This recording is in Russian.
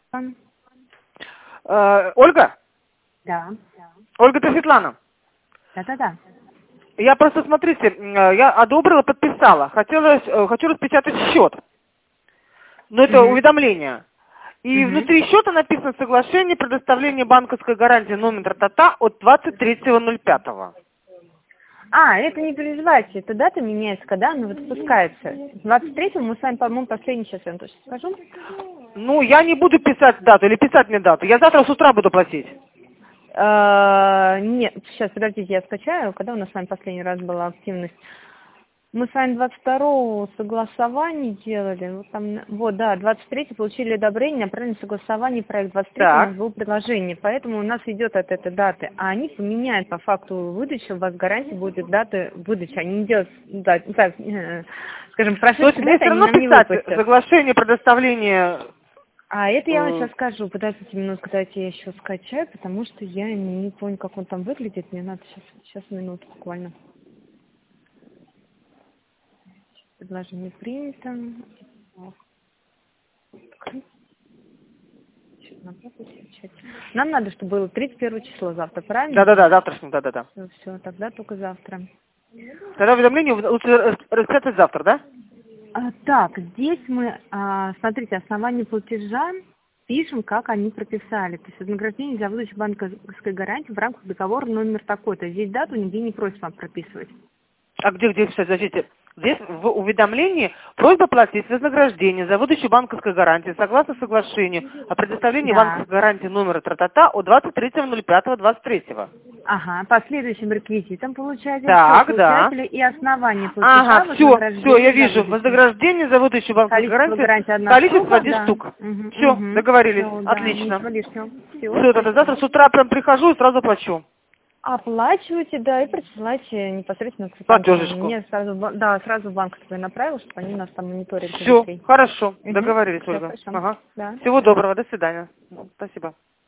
Ольга? Да. Ольга, это Светлана. Да-да-да. Я просто, смотрите, я одобрила, подписала. Хочу распечатать счет. Но это уведомление. И внутри счета написано соглашение предоставления банковской гарантии номер тра-та-та от 23.05. Это не переживайте, эта дата меняется, когда она выпускается. 23-го мы с вами, по-моему, последний, сейчас я вам точно скажу. Ну, я не буду писать дату или писать мне дату. Я завтра с утра буду платить. Нет, сейчас, подождите, я скачаю, когда у нас с вами последний раз была активность. Мы с вами 22-го согласование делали, вот, да, 23-й получили одобрение, направили согласование, проект 23-й у нас было предложение, поэтому у нас идет от этой даты, а они поменяют по факту выдачи, у вас гарантия будет даты выдачи, они не делают, скажем, прошедшие даты, они нам не выпустят. Соглашение предоставления... Это я вам сейчас скажу, подождите минутку, дайте я еще скачаю, потому что я не помню, как он там выглядит, мне надо сейчас минуту буквально. Предложение принято. Нам надо, чтобы было 31 число завтра, правильно? Да-да-да, завтрашним, да-да-да. Все, тогда только завтра. Тогда уведомление лучше распечатать завтра, да? Так, здесь мы, смотрите, основание платежа пишем, как они прописали. То есть вознаграждение за выдачу банковской гарантии в рамках договора номер такой-то. Здесь дату нигде не просим вам прописывать. А где писать, подождите? Здесь в уведомлении просьба платить вознаграждение за выдачу банковской гарантии согласно соглашению о предоставлении банковской гарантии номера тра-та-та от 23.05.23. Ага, по следующим реквизитам получается получателя и основание платежа. Все, я вижу. Вознаграждение за выдачу банковской гарантии. Количество 1 штука. Все, договорились. Отлично. Все, тогда завтра с утра прям прихожу и сразу плачу. Оплачивайте, да, и присылайте непосредственно к платежечку. Мне сразу в банк твой направил, чтобы они нас там мониторили. Все, хорошо, договорились, Ольга. Да. Всего доброго, до свидания. Спасибо.